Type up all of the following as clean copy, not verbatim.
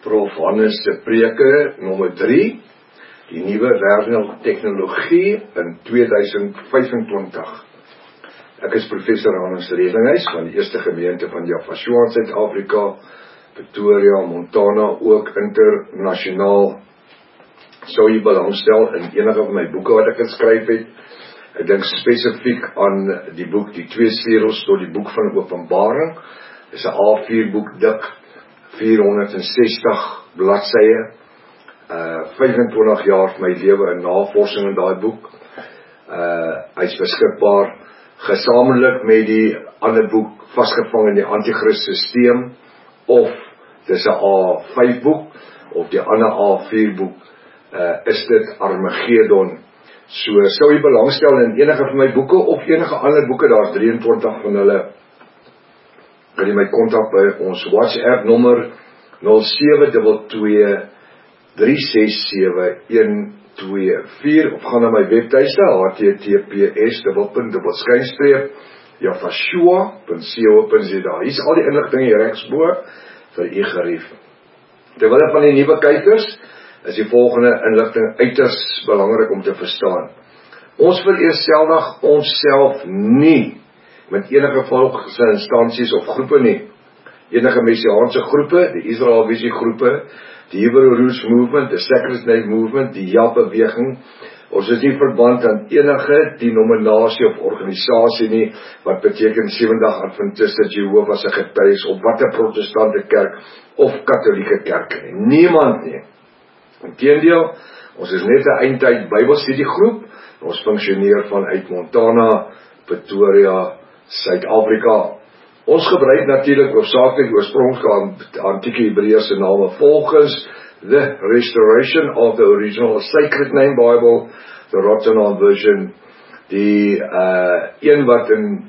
Prof. Hannes se preke nommer 3, die nuwe wêreldtegnologie in 2025. Ek is professor Hannes Redinghuis van die eerste gemeente van Jaffa, Suid-Afrika, Pretoria, Montana, ook internasionaal. Sou jy belangstel in enige van my boeke wat ek geskryf het. Ek dink spesifiek aan die boek Die Twee Serels tot die boek van Openbaring. Dit is 'n A4 boek dik, 460 bladsye. 25 jaar van my lewe in navorsing in daai boek. Hy's beskikbaar gesamentlik met die ander boek Vasgevang in die Antichrist Systeem, of dis 'n A5 boek, of die ander A4 boek, is dit Armageddon. So sou jy belangstel in enige van my boeke of enige ander boeke, daar's 23 van hulle, kan jy my kontak by ons WhatsApp nommer 0722 367-124, of gaan na my webtuiste https://jafashua.co.za. Hier is al die inligting hier regsbo vir u gerief. Terwyl van die nuwe kykers is die volgende inligting uiters belangrik om te verstaan. Ons vereenselwig onsself nie met enige volks instansies of groepe nie. Enige messiaanse groepe, die Israel Visie groepe, die Hebrew Roots Movement, die Sacred Night Movement, die Ja-beweging. Ons is nie verband aan enige denominasie of organisasie nie, wat beteken 70 Adventiste, Jehovah's Getuies, of wat 'n protestante kerk of katholieke kerk nie. Niemand nie. Inteendeel, ons is net 'n eindtyd Bybelstudiegroep. Ons funksioneer vanuit Montana, Pretoria, Suid-Afrika. Ons gebruik natuurlik hoofsaaklik oorspronklike antieke Hebreëse name volgens the restoration of the original Sacred Name Bible, the Rotterdam version, die een wat in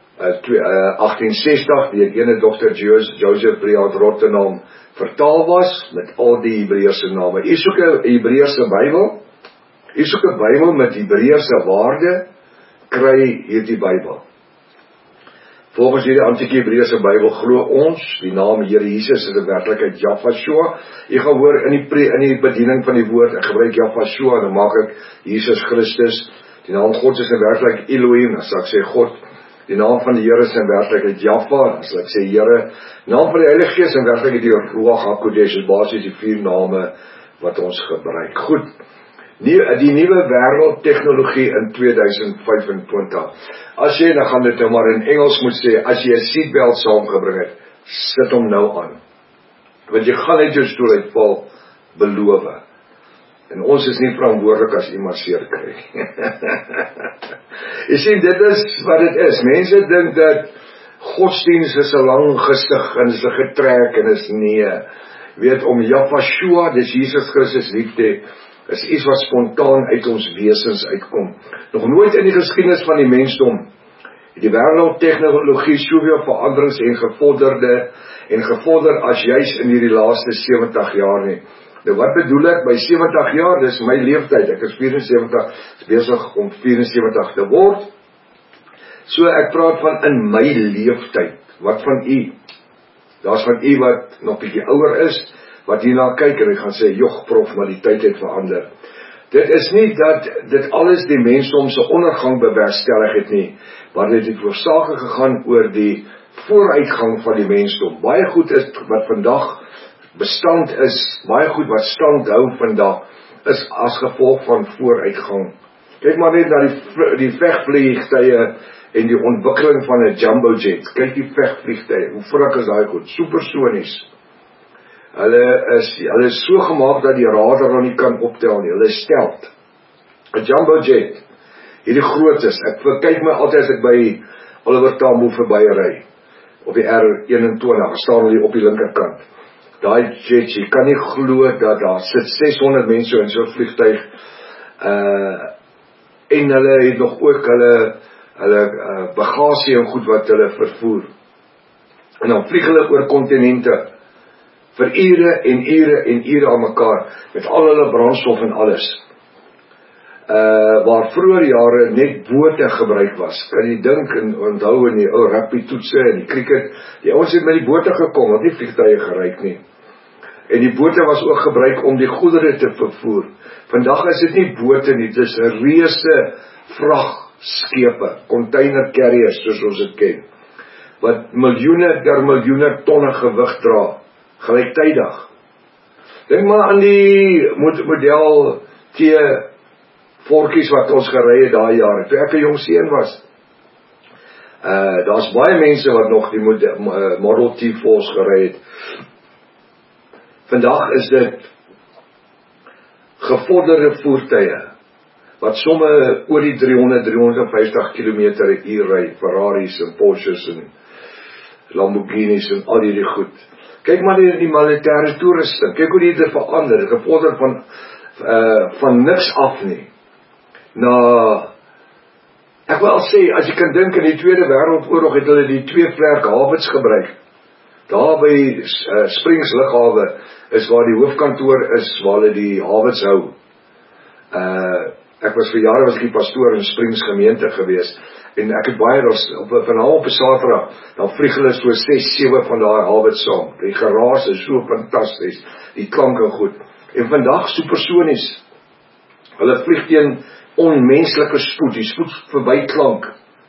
1860 deur ene Dr. Joseph Briand Rotterdam vertaal was met al die Hebreëse name. U soek 'n Hebreëse Bybel, u soek 'n Bybel met Hebreëse waarde, kry hierdie Bybel. Volgens hierdie antieke Hebreëse Bybel glo ons, die naam Here Jesus is 'n werklikheid Jafashua. Jy gaan hoor in die bediening van die woord, ek gebruik Jafashua, dan maak ek Jesus Christus. Die naam God is 'n werklikheid Elohim, dan sal ek sê God. Die naam van die Here is 'n werklikheid Jaffa, dan sal ek sê Here. Naam van die Heilige Gees is 'n werklikheid die Ruach HaKodesh, is basies die 4 name wat ons gebruik. Goed. Die nuwe wêreldtegnologie in 2025. As jy, dan gaan dit nou maar in Engels moet sê, as jy 'n seatbelt saamgebring het, sit hom nou aan. Want jy gaan net jou stoel uitval, beloof. En ons is nie verantwoordelik as iemand seer kry. Jy sien, dit is wat dit is. Mense dink dat godsdienst is 'n lang gesig en is 'n getrek en is nie. Weet, om Jafashua, dis Jesus Christus liefde, is iets wat spontaan uit ons wesens uitkom. Nog nooit in die geskiedenis van die mensdom het die wêreldtegnologie soveel veranderings en gevorder as juis in hierdie laaste 70 jaar nie. Nou wat bedoel ek by 70 jaar? Dis my leeftyd. Ek is 74, is besig om 74 te word. So ek praat van in my leeftyd. Wat van u? Daar's van u wat nog bietjie ouer is, wat hierna kyk en ek gaan sê, "Jog, prof, maar die tyd het verander." Dit is nie dat dit alles die mensdom se ondergang bewerkstellig het nie, maar dit het hoofsaaklik gegaan oor die vooruitgang van die mensdom. Baie goed is wat vandag bestand is, baie goed wat stand hou vandag, is as gevolg van vooruitgang. Kyk maar net na die vegvliegtuie en die ontwikkeling van 'n jumbo jet. Kyk die vegvliegtuie, hoe vrek is daai goed, supersonies. Hulle is so gemaak dat die radar nie kan optel nie, hulle is stelt. 'n Jumbo jet, hierdie grootes, ek kyk my altyd as ek by Oliver Tambo verby ry, op die R21, staan hulle op die linkerkant. Daai jet, jy kan nie glo dat daar sit 600 mense in so 'n vliegtuig, en hulle het nog ook hulle bagasie en goed wat hulle vervoer. En dan vlieg hulle oor kontinente, vir ure en ure en ure aan mekaar, met al hulle brandstof en alles. Waar vroeër jare net bote gebruik was, kan jy dink en onthou in die ou rugby toetse en die cricket, die ouens het met die bote gekom, wat nie vliegtuie geryk nie. En die bote was ook gebruik om die goedere te vervoer. Vandag is dit nie bote nie, dit is 'n reuse vragskepe, container carriers soos ons dit ken, wat miljoene tonne gewig dra, gelyktydig. Dink maar aan die model T vorkies wat ons gery het daai jare, toe ek 'n jong seun was. Daar's baie mense wat nog die Model T Force gery het. Vandag is dit gevorderde voertuie, wat somme oor die 350 km/h ry, Ferraris en Porsches en Lamborghinis en al die goed. Kyk maar die militêre toerusting, kyk hoe die dit verander, gevorder van niks af nie, na, ek wil al sê, as jy kan dink in die Tweede Wêreldoorlog het hulle die 2 vlerk hawens gebruik. Daar by Springs Lughawe is waar die hoofkantoor is, waar hulle die hawens hou. Ek was vir jare was ek die pastoor in Springs gemeente gewees, en ek het baie, vanavond op 'n Saterdag, dan vlieg hulle so 6-7 van daai hawens saam. Die geraas is so fantasties, die klank en goed. En vandag supersonies. Hulle vlieg teen onmenslike spoed, die spoed verby klank.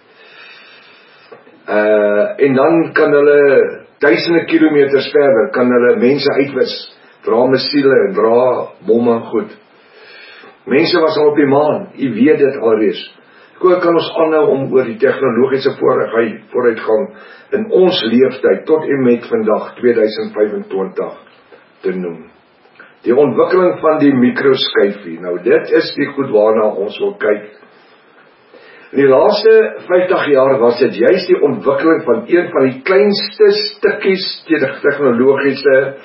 En dan kan hulle duisende kilometers verder, kan hulle mense uitwis, dra missiele en dra bomme en goed. Mense was al op die maan, jy weet dit alreeds. Hoe kan ons aanhou om oor die tegnologiese vooruitgang in ons leeftyd tot en met vandag 2025 te noem? Die ontwikkeling van die mikroskyfie, nou dit is die goed waarna ons wil kyk. In die laaste 50 jaar was dit juist die ontwikkeling van een van die kleinste stukkies tegnologiese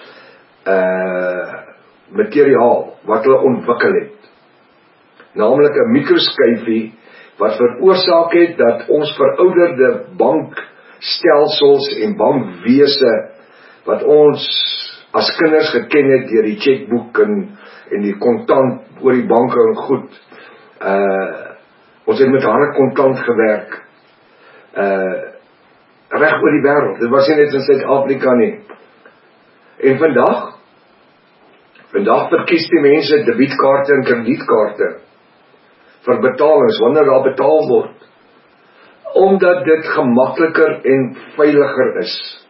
materiaal wat hulle ontwikkel het. Naamlik 'n mikroskyfie wat veroorsaak het dat ons verouderde bankstelsels en bankwese wat ons as kinders geken het deur die chequeboek en die kontant oor die banke en goed. Ons het met harde kontant gewerk. Reg oor die wêreld. Dit was nie net in Suid-Afrika nie. En vandag verkies die mense debietkaarte en kredietkaarte vir betalings, wanneer daar betaal word. Omdat dit gemakliker en veiliger is.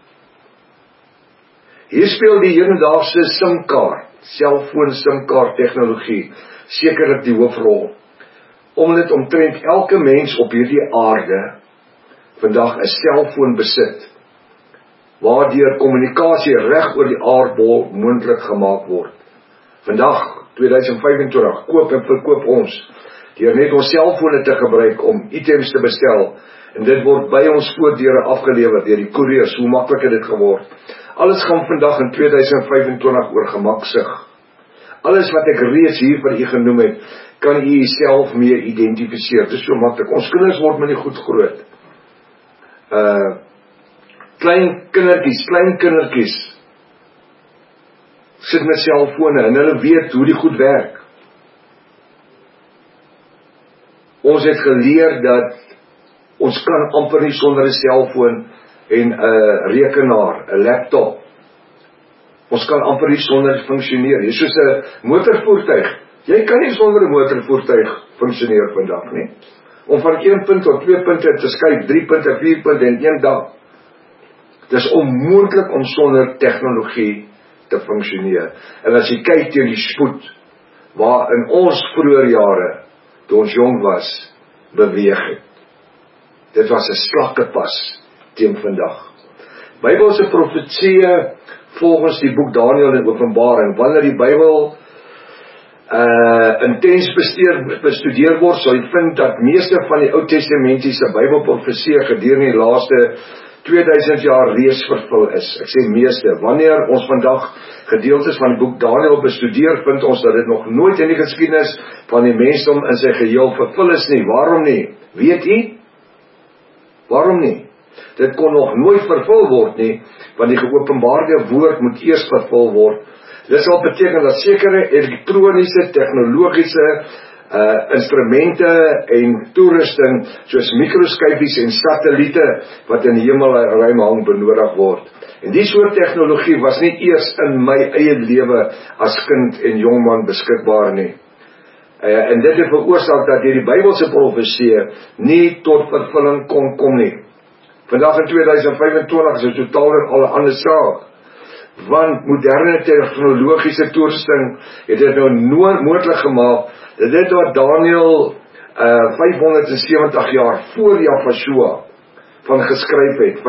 Hier speel die hedendaagse SIM-kaart, selfoon SIM-kaart tegnologie, sekerlik die hoofrol. Omdat omtrent elke mens op hierdie aarde vandag 'n selfoon besit, waardeur kommunikasie reg oor die aardbol moontlik gemaak word. Vandag, 2025, koop en verkoop ons, deur net ons selfone te gebruik om items te bestel, en dit word by ons voordeure afgelewer deur die koeriers. Hoe maklik het dit geword? Alles gaan vandag in 2025 oor gemaksig. Alles wat ek reeds hier vir u genoem het, kan u jouself mee identifiseer. Dit is so maklik. Ons kinders word met die goed groot. Klein kindertjies sit met selfone en hulle weet hoe die goed werk. Ons het geleer dat ons kan amper nie sonder 'n selfoon en 'n rekenaar, 'n laptop. Ons kan amper nie sonder funksioneer. Jy soos 'n motorvoertuig. Jy kan nie sonder 'n motorvoertuig funksioneer vandag nie. Om van 1 punt tot 2 punte te skuif, 3 punte, 4 punte in een dag. Dit is onmoontlik om sonder tegnologie te funksioneer. En as jy kyk teen die spoed, waar in ons vroeë jare, toe ons jong was, beweeg het. Dit was 'n slakkepas teen vandag. Bybelse profetieë volgens die boek Daniël en Openbaring, wanneer die Bybel intens bestudeer word, sal jy vind dat meeste van die Ou Testamentiese Bybelprofesieë gedurende die laaste 2000 jaar reeds vervul is. Ek sê meeste. Wanneer ons vandag gedeeltes van die boek Daniël bestudeer, vind ons dat dit nog nooit in die geskiedenis van die mensdom in sy geheel vervul is nie. Waarom nie? Weet u? Waarom nie? Dit kon nog nooit vervul word nie, want die geopenbaarde woord moet eers vervul word. Dit sal beteken dat sekere elektroniese, tegnologiese instrumente en toerusting soos mikroskopies en satelliete wat in die hemelruim hang benodig word. En die soort tegnologie was nie eers in my eie lewe as kind en jongman beskikbaar nie. En dit het veroorsaak dat hierdie Bybelse profeseë nie tot vervulling kon kom nie. Vandag in 2025 is dit totaal en al 'n ander saak, want moderne tegnologiese toerusting het dit nou moontlik gemaak, dat dit wat Daniël 570 jaar voor Jafashua van geskryf het,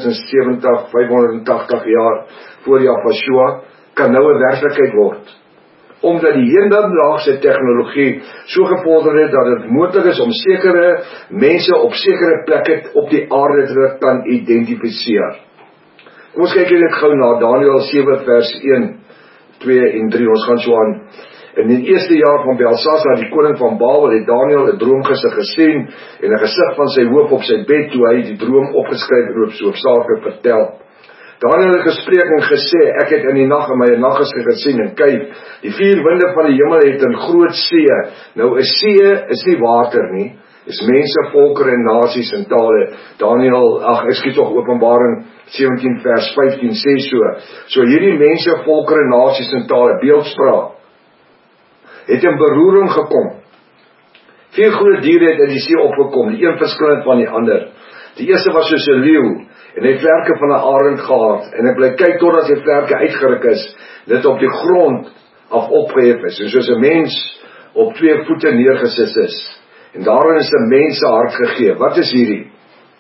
580 jaar voor Jafashua, kan nou 'n werklikheid word. Omdat die hedendaagse tegnologie so gevorder het, dat dit moontlik is om sekere mense op sekere plekke op die aarde te kan identifiseer. Kom ons kyk dit gou na Daniël 7 vers 1, 2 en 3, ons gaan so aan. In die eerste jaar van Belsasar, die koning van Babel, het Daniël 'n droomgesig gesien en 'n gesig van sy hoof op sy bed toe hy die droom opgeskryf en hoofsaaklik vertel. Daniël het gespreek en gesê, ek het in die nag in my naggesig gesien en kyk, die 4 winde van die hemel het 'n groot see. Nou 'n see is nie water nie, is mense, volkere en nasies en tale. Openbaring 17 vers 15 sê so hierdie mense, volkere, nasies en tale, beeldspraak, het in beroering gekom. 4 groot diere het in die see opgekom, die een verskillend van die ander. Die eerste was soos 'n leeu, en hy het vlerke van 'n arend gehad, en ek bly kyk totdat sy vlerke uitgeruk is, dit op die grond af opgehef is, en soos 'n mens op 2 voete neergesit is, en daarin is 'n mens se hart gegee. Wat is hierdie?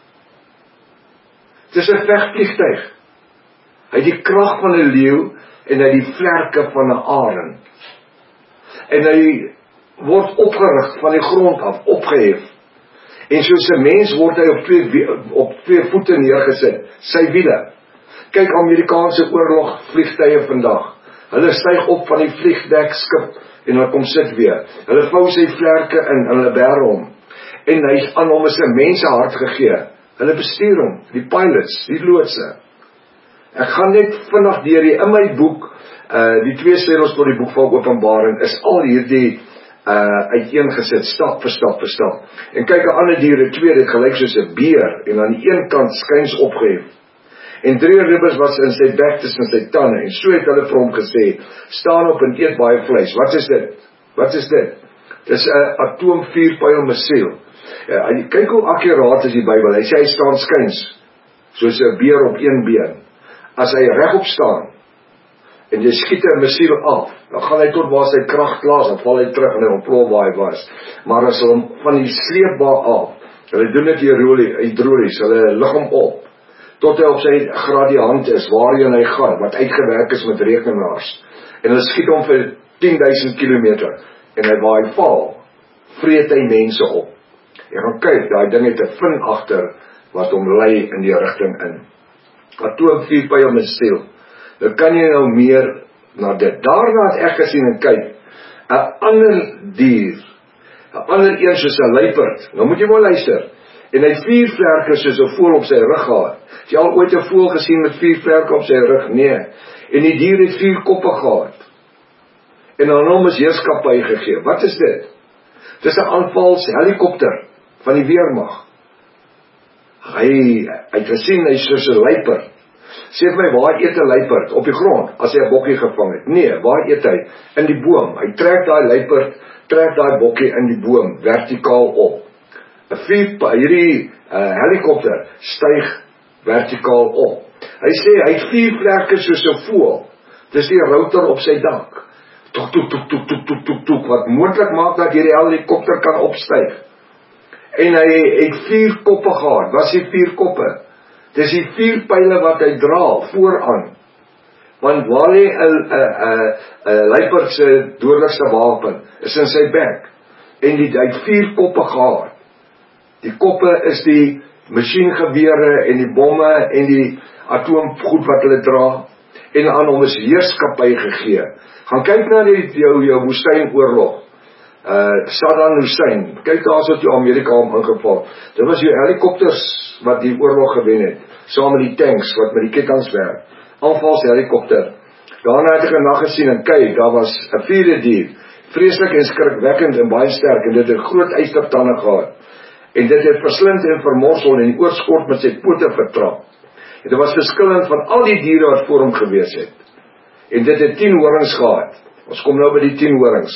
Het is 'n vegvliegtuig. Hy het die krag van 'n leeu, en hy het die vlerke van 'n arend. En hy word opgerig van die grond af, opgehef. En soos 'n mens word hy op twee voete neergesit, sy wiele. Kyk, Amerikaanse oorlogvliegtuie vandag. Hulle styg op van die vliegdekskip en hulle kom sit weer. Hulle vou sy vlerke in, hulle bær hom. En hy aan hom is 'n mens se hart gegee. Hulle bestuur hom, die pilots, die loodse. Ek gaan net vinnig deur in my boek, die 2 sleutels tot die boek van Openbaring, is al hierdie uiteengesit, stap vir stap vir stap. En kyk, 'n ander dier, 2, dit gelyk soos 'n beer, en aan die een kant skuins opgehef. En 3 ribbes was in sy bek tussen sy tande, en so het hulle vir hom gesê, staan op en eet baie vleis. Wat is dit? Wat is dit? Dis 'n atoomvuurpyl missiel. Kyk hoe akkuraat is die Bybel. Hy sê hy staan skuins, soos 'n beer op een been. As hy regop staan, en jy skiet 'n missiel af, dan gaan hy tot waar sy krag klaar is, dan val hy terug en hy ontplof waar hy was. Maar as hulle hom van die sleepbaar af, hulle doen dit hidrolies, hulle lig hom op, tot hy op sy gradiënt is, waarheen hy gaan, wat uitgewerk is met rekenaars. En hulle skiet hom vir 10.000 kilometer, en waar hy val, vreet hy mense op. Jy gaan kyk, daai ding het 'n vin agter, wat hom lei in die rigting in. Atoomvuurpyl missiel. Nou kan jy nou meer na dit. Daarna het ek gesien en kyk, 'n ander dier, 'n ander een soos 'n luiperd. Nou moet jy maar luister. En hy het 4 vlerke soos 'n voël op sy rug gehad. Het jy al ooit 'n voël gesien met 4 vlerke op sy rug? Nee. En die dier het 4 koppe gehad. En aan hom is heerskappy gegee. Wat is dit? Dit is 'n aanvalshelikopter van die weermag. Hy het gesien, hy is soos 'n luiperd. Sê vir my, waar eet 'n luiperd? Op die grond, as hy 'n bokkie gevang het? Nee, waar eet hy? In die boom. Hy trek daai luiperd, trek daai bokkie in die boom, vertikaal op. Hierdie helikopter styg vertikaal op. Hy sê, hy het 4 vlerke soos 'n voël. Dis die router op sy dak. Tok, tok, tok, tok, tok, tok, tok, tok, wat moontlik maak dat hierdie helikopter kan opstyg. En hy het 4 koppe gehad. Wat is die 4 koppe? Dis die 4 pyle wat hy dra, vooraan. Want waar lê 'n luiperd se dodelikste wapen, is in sy bek. En hy het 4 koppe gehad. Die koppe is die masjiengewere en die bomme en die atoomgoed wat hulle dra. En aan hom is heerskappy gegee. Gaan kyk na jou woestynoorlog. Saddam Hussein, kyk daar so toe Amerika hom ingeval. Dit was die helikopters wat die oorlog gewen het, saam met die tanks wat met die kettinge werk. Aanvalshelikopter. Daarna het ek 'n nag gesien en kyk, daar was 'n 4de dier. vreeslik en skrikwekkend en baie sterk, en dit het groot eystertande gehad, en dit het verslind en vermorsel en die oorskort met sy pote vertrap. En dit was verskillend van al die diere wat voor hom gewees het. En dit het 10 horings gehad. Ons kom nou by die 10 horings.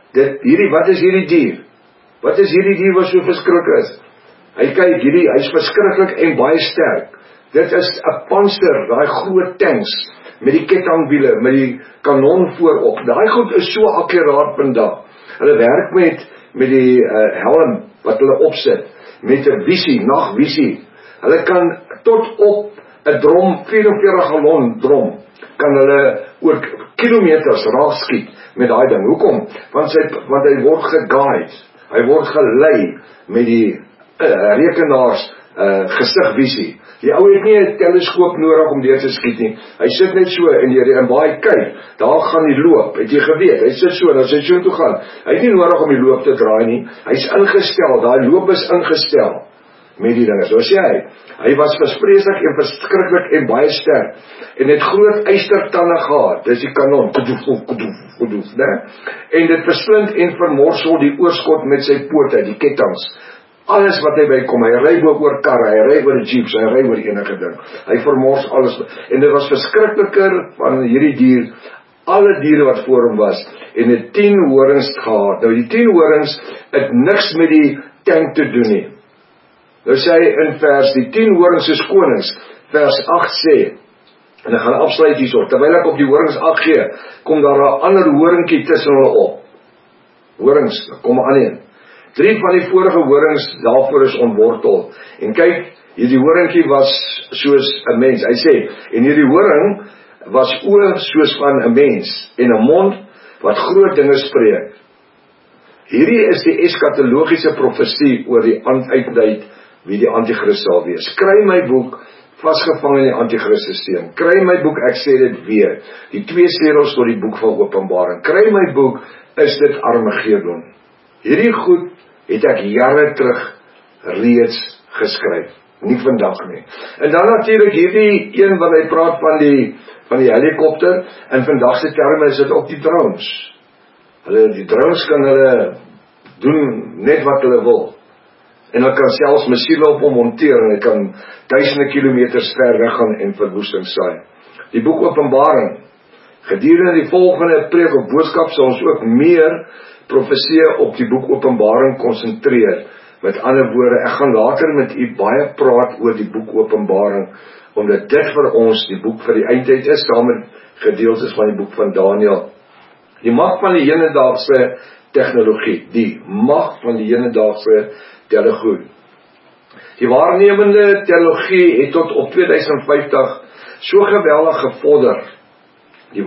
Wat is hierdie dier? Wat is hierdie dier wat so verskriklik is? Hy kyk hy's verskriklik en baie sterk. Dit is 'n panser, daai groot tanks, met die kettingwiele, met die kanon voorop. Daai goed is so akkuraat vandag. Hulle werk met die helm wat hulle opsit, met 'n visie, nagvisie. Hulle kan tot op 'n drom, 44 gallon drom, kan hulle oor kilometers raak skiet met daai ding. Hoekom? Want hy word geguide, hy word gelei met die rekenaars gesigvisie. Die ou het nie 'n teleskoop nodig om deur te skiet nie. Hy sit net so en waar hy kyk, daar gaan die loop. Het jy geweet? Hy sit so, as hy so toe gaan. Hy het nie nodig om die loop te draai nie. Hy's ingestel, daai loop is ingestel met die dinge. So sê hy was verspreeslik en verskriklik en baie sterk. En het groot eystertande gehad. Dis die kanon. Kudoef, né? En dit verslind en vermorsel die oorskot met sy pote, die kettinge. Alles wat hy bykom, hy ry oor karre, hy ry oor jeeps, hy ry oor enige ding. Hy vermors alles. En dit was verskrikliker van hierdie dier, alle diere wat voor hom was, en het 10 horings gehad. Nou die 10 horings het niks met die tank te doen nie. Nou sê hy in die 10 horings is konings, vers 8 sê, en ek gaan afsluit hierso, terwyl ek op die horings 8 gee, kom daar 'n ander horingkie tussen hulle op. Horings, kom aan een. 3 van die vorige horings daarvoor is ontwortel. En kyk, hierdie horingkie was soos 'n mens. Hy sê, en hierdie horing was oë soos van 'n mens en 'n mond wat groot dinge spreek. Hierdie is die eskatologiese profesie oor die uitdui wie die antichrist sal wees. Kry my boek, vasgevang in die antichrist-systeem. Kry my boek, ek sê dit weer. Die 2 sleutels tot die boek van Openbaring. Kry my boek, is dit Armageddon. Hierdie goed het ek jare terug reeds geskryf. Nie vandag nie. En dan natuurlik hierdie een wat hy praat van die helikopter, en vandag se terme is dit ook die drones. Die drones kan hulle doen net wat hulle wil. En hulle kan selfs missiele op hom monteer, en hy kan duisende kilometers ver weggaan en verwoesting saai. Die boek Openbaring, gedurende die volgende preek of boodskap sal ons ook meer profeseë op die boek Openbaring konsentreer. Met ander woorde, ek gaan later met u baie praat oor die boek Openbaring, omdat dit vir ons die boek vir die eindtyd is, saam met gedeeltes van die boek van Daniël. Die mag van die hedendaagse tegnologie, die mag van die hedendaagse tegnologie. Die waarnemende tegnologie het tot op 2050 so geweldig gevorder. Die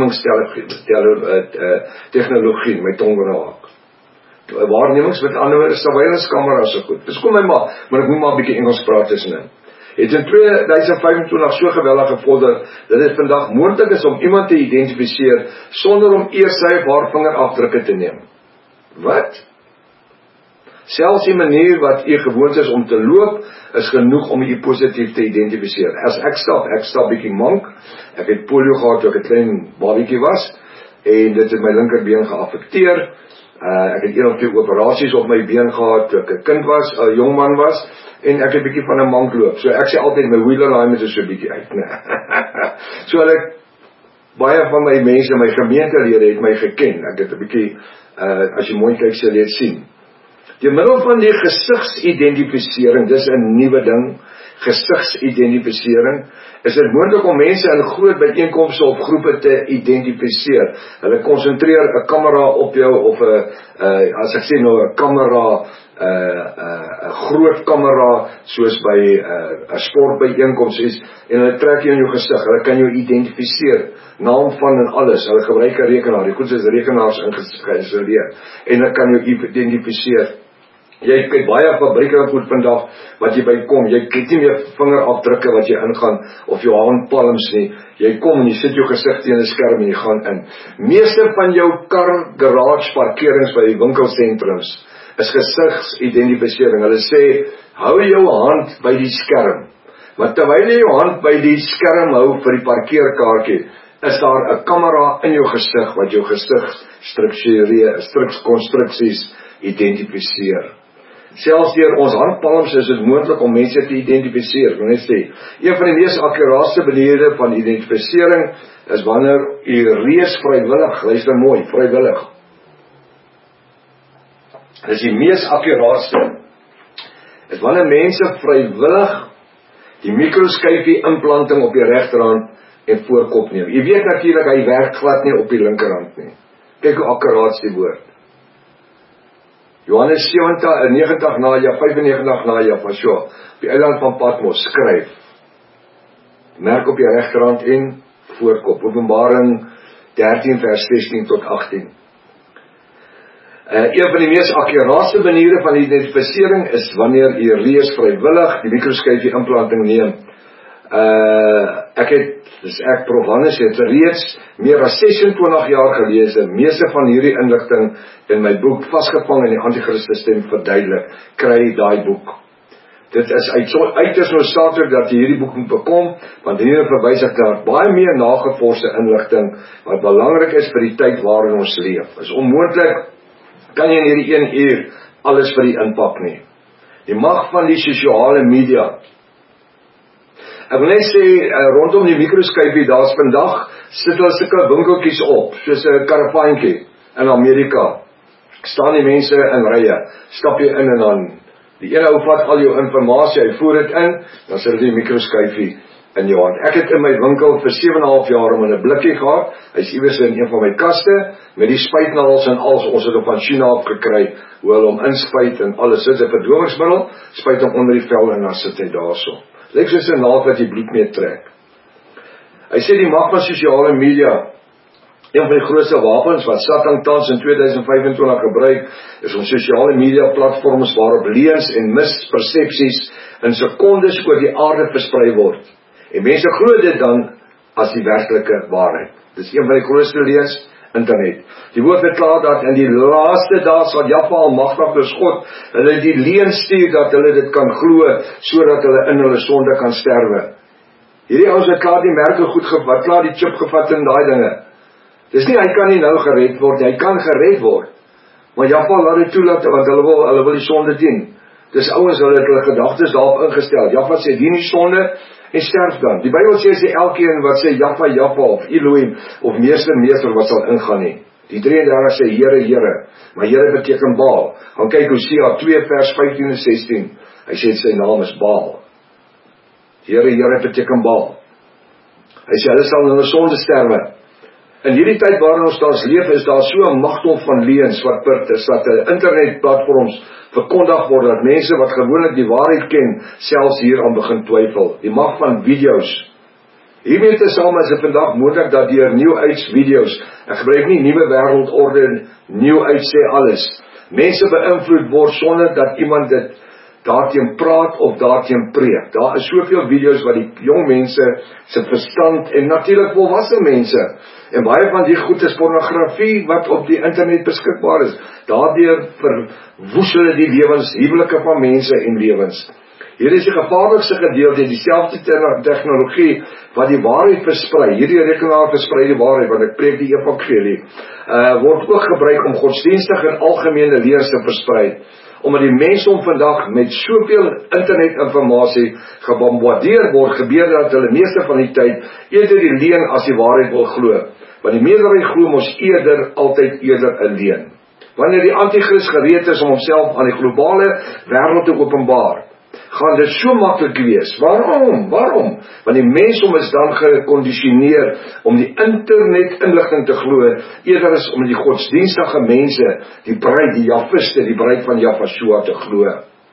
waarnemingstechnologie, my tong raak. Waarnemings met ander woorde, surveillance-kameras so goed. Dis kom my maar ek moet maar 'n bietjie Engels praat tussenin. Het in 2025 so geweldig gevorder, dat dit vandag moontlik is om iemand te identifiseer, sonder om eers sy of haar vingerafdrukke te neem. Wat? Selfs die manier wat u gewoond is om te loop, is genoeg om u positief te identifiseer. As ek stap bietjie mank, ek het polio gehad toe ek 'n klein babietjie was, en dit het my linkerbeen geaffekteer. Ek het 1 of 2 operasies op my been gehad toe ek 'n kind was, 'n jong man was, en ek het bietjie van 'n mank loop. So ek sê altyd my wheel alignment is so bietjie uit. So baie van my mense, my gemeentelede het my geken. Ek het 'n bietjie, as jy mooi kyk, sal jy dit sien. Deur middel van die gesigsidentifisering, dis 'n nuwe ding, gesigsidentifisering, is dit moontlik om mense in groot byeenkomste of groepe te identifiseer. Hulle konsentreer 'n kamera op jou, of as ek sê nou 'n kamera, 'n groot kamera, soos by 'n sportbyeenkoms is, en hulle trek jou in jou gesig. Hulle kan jou identifiseer, naam van en alles. Hulle gebruik 'n rekenaar, die goed is rekenaars geïnstalleer, en hulle kan jou identifiseer. Jy kyk baie fabrieke goed vandag, wat jy bykom, jy kyk nie meer vingerafdrukke wat jy ingaan, of jou handpalms nie, jy kom en jy sit jou gesig teen 'n skerm en jy gaan in. Meeste van jou kar garage parkerings by die winkelsentrums is gesigsidentificering. Hulle sê, hou jou hand by die skerm, want terwyl jy jou hand by die skerm hou vir die parkeerkaartjie, is daar 'n kamera in jou gesig wat jou gesigkonstruksies identifiseer. Selfs deur ons handpalms is dit moontlik om mense te identifiseer. Ek wil net sê, een van die mees akkuraatste maniere van identifisering is wanneer u reus vrywillig, luister mooi, vrywillig. Dit is die mees akkuraatste. Is wanneer mense vrywillig die mikroskypie implanting op die regterhand en voorkop neem. Jy weet natuurlik, hy werk glad nie op die linkerhand nie. Kyk hoe akkuraat is die woord. Johannes 95 na Jaffa, op die eiland van Patmos, skryf. Merk op die regterhand en voorkop. Openbaring 13 vers 16 tot 18. Een van die mees akkuraatste maniere van identifisering is wanneer jy reus vrywillig die mikroskypie implanting neem. Ek Prof Hannes het reeds meer as 26 jaar gelees, meeste van hierdie inligting in my boek Vasgevang in die Antichrist stem verduidelik, kry daai boek. Dit is uiters noodsaaklik dat jy hierdie boek moet bekom, want hier verwys ek na baie meer nagevorsde inligting, wat belangrik is vir die tyd waarin ons leef. Is onmoontlik, kan jy in hierdie 1 uur alles vir die inpak nie. Die mag van die sosiale media. Ek wil net sê, rondom die mikroskypie, daar's vandag, sit hulle sulke winkeltjies op, soos 'n karavaantjie in Amerika. Staan die mense in rye, stap jy in en dan, die ene ou vat al jou informasie, hy voer dit in, dan sit die mikroskypie in jou hand. Ek het in my winkel vir 7,5 jaar om in 'n blikkie gehad, hy is iewers in een van my kaste, met die spuitnadels en alles, ons het op van China opgekry, hoe hulle hom inspuit en alles, dit is 'n verdowingsmiddel, spuit hom onder die vel en dan sit hy daarso. Lyk soos 'n naald wat jy bloed mee trek. Hy sê die mag van sosiale media, een van die grootste wapens wat Satan tans in 2025 gebruik, is om sosiale media platforms waarop leuns en mispersepsies in sekondes oor die aarde versprei word. En mense glo dit dan as die werklike waarheid. Dis een van die grootste leuns, internet. Die woord verklaar dat in die laaste dae sal Jahwe almagtig God hulle die leuen stuur dat hulle dit kan glo, sodat hulle in hulle sonde kan sterwe. Hierdie ouens het klaar die merke goed gevat, klaar die chip gevat in daai dinge. Dis nie, hy kan nie nou gered word, hy kan gered word. Maar Jahwe laat dit toelaat, want hulle wil die sonde dien. Dis ouens, hulle het hulle gedagtes daarop ingestel. Jahwe sê, dien die sonde en sterf dan. Die Bybel sê elkeen wat sê Jahwe of Elohim of meester wat sal ingaan nie. Die 33 sê Here, Here, maar Here beteken Baal. Gaan kyk Hosea 2 vers 15 en 16. Hy sê sy naam is Baal. Here, Here beteken Baal. Hy sê hulle sal in hulle sonde sterwe. In hierdie tyd waarin ons tans leef, is daar so 'n magdom van leuns wat is, dat internetplatforms verkondig word, dat mense wat gewoonlik die waarheid ken, selfs hieraan begin twyfel. Die mag van video's. Hiermee tesame is dit vandag moontlik dat deur New Age video's, ek gebruik nie nuwe wêreldorde, New Age sê alles, mense beïnvloed word sonder dat iemand dit daarteen praat of daarteen preek. Daar is soveel video's wat die jong mense se verstand en natuurlik volwasse mense, en baie van die goed is pornografie wat op die internet beskikbaar is. Daardeur verwoes hulle die lewens, huwelike van mense en lewens. Hier is die gevaarlikste gedeelte, dieselfde tegnologie wat die waarheid versprei. Hierdie rekenaar versprei die waarheid, want ek preek die evangelie, word ook gebruik om godsdienstige en algemene leers te versprei. Omdat die mensdom vandag met soveel internetinformasie gebombardeer word, gebeur dat hulle meeste van die tyd eerder die leuen as die waarheid wil glo. Want die meerderheid glo mos altyd eerder 'n leuen. Wanneer die antichrist gereed is om homself aan die globale wêreld te openbaar, gaan dit so maklik wees. Waarom? Want die mensdom is dan gekondisioneer om die internet inligting te glo, eerder as om die godsdienstige mense, die bruid, die Jahwiste, die bruid van Jahweshua te glo.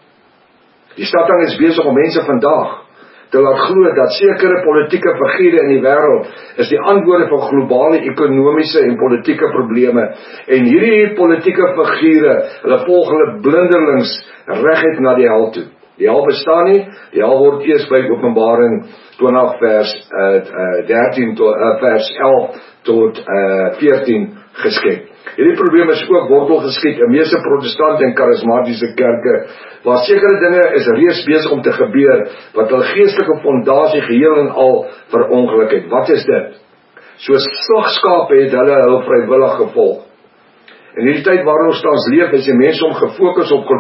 Die Satan is besig om mense vandag te laat glo dat sekere politieke figure in die wêreld is die antwoorde vir globale ekonomiese en politieke probleme. En hierdie politieke figure, hulle volg hulle blindelings reguit na die hel toe. Die hel bestaan nie, die hel word eers by Openbaring 20 vers 11 tot 14 geskep. Hierdie probleem is ook wortel geskiet in meeste protestante en charismatiese kerke, waar sekere dinge is reeds besig om te gebeur, wat hul geestelike fondasie geheel en al verongeluk het. Wat is dit? Soos slagskape het hulle hul vrywillig gevolg. In hierdie tyd waarin ons tans leef, is die mense om gefokus op